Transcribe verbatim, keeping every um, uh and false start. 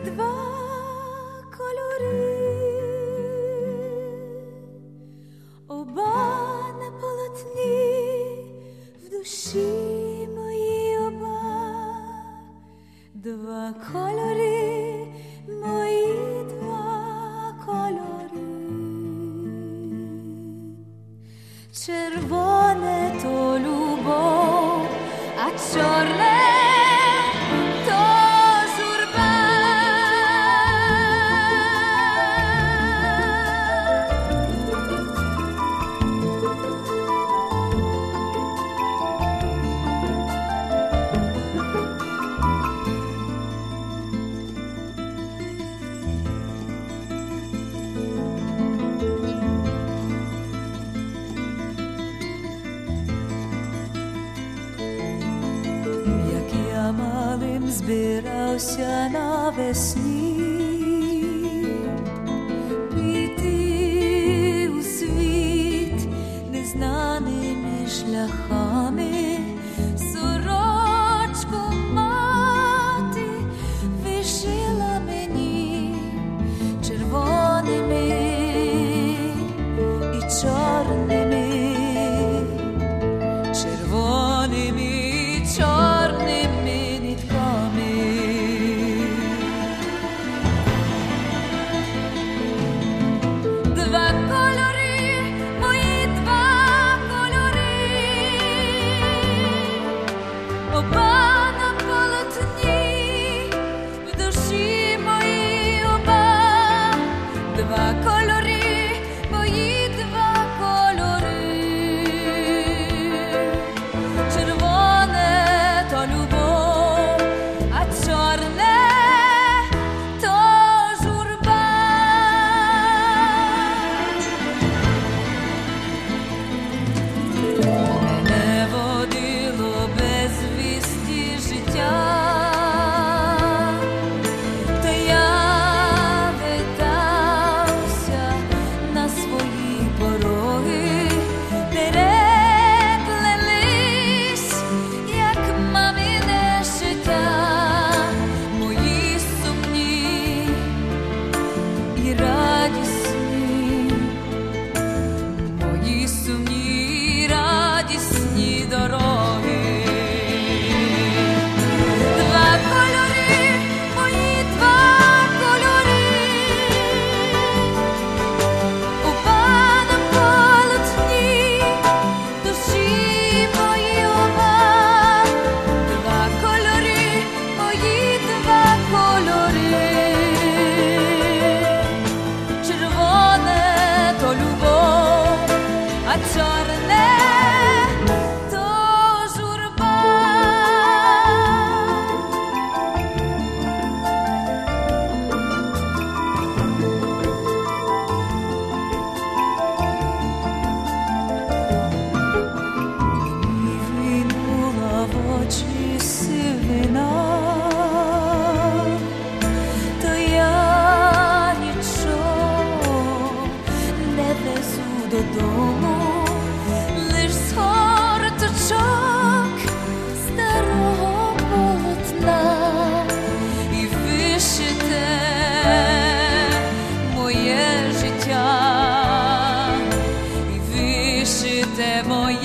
два кольори, оба на полотні, в душі моїй оба, два кольори, мої два кольори. Червоне то любов, а чорне малим збирався навесні піти у світ незнаними шляхами. Сорочку мати вишила мені червоними і чорними, червоними і чорними. Два кольори, мої два кольори, оба на полотні, в душі моїй оба, два кольори, мої два кольори. Червоне то любов, а чорне додому, лиш з горточок старого полотна, і вишите моє життя, і вишите моє